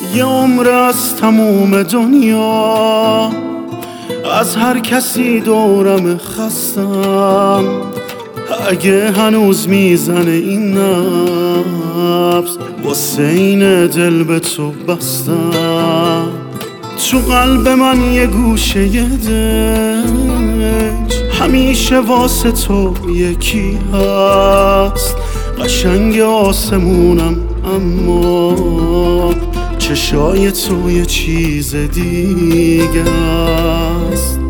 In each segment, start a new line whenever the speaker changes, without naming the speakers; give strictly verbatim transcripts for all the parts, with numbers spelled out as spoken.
یه عمر از تموم دنیا، از هر کسی دورم خستم. اگه هنوز میزنه این نبض، واسه این دل به تو بستم. تو قلب من یه گوشه یه دنج، همیشه واسه تو یکی هست. قشنگ آسمونم اما چشای تو یه چیز دیگه است.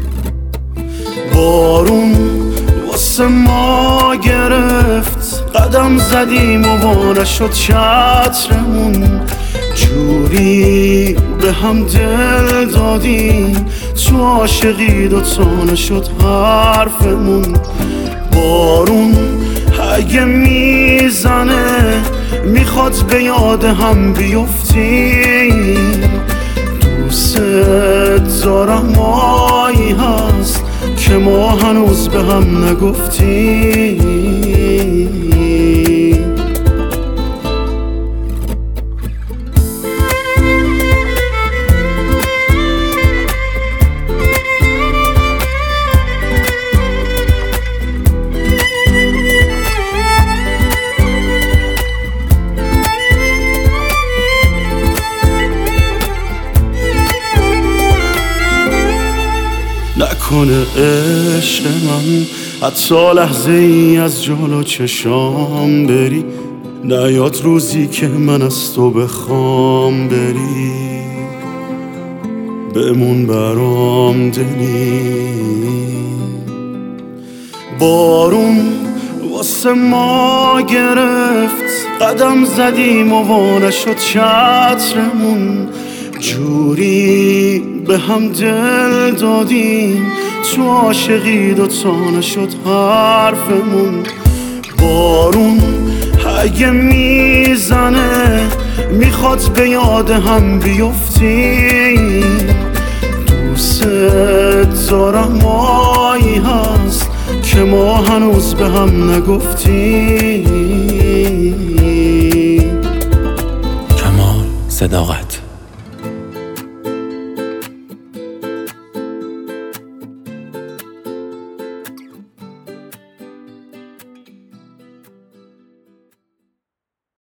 بارون واسه ما گرفت، قدم زدیم و وانه شد چترمون. جوری به هم دل دادیم، تو عاشقی دوتا نشد حرفمون. بارون اگه میزنه، میخواد به یاد هم بیفتیم. دوست دارم مایی هست که ما هنوز به هم نگفتیم. نکنه عشق من حتی لحظه ای از جلو چشام بری، نیاد روزی که من از تو بخوام بری. بمون برام دلی. بارون واسه ما گرفت، قدم زدیم و وانه شد چترمون. جوری به هم دل دادیم، تو عاشقی دوتا نشد حرفمون. بارون اگه میزنه، میخواد به یاد هم بیفتیم. دوست دارم مایی هست که ما هنوز به هم نگفتیم.
کمال صداقت.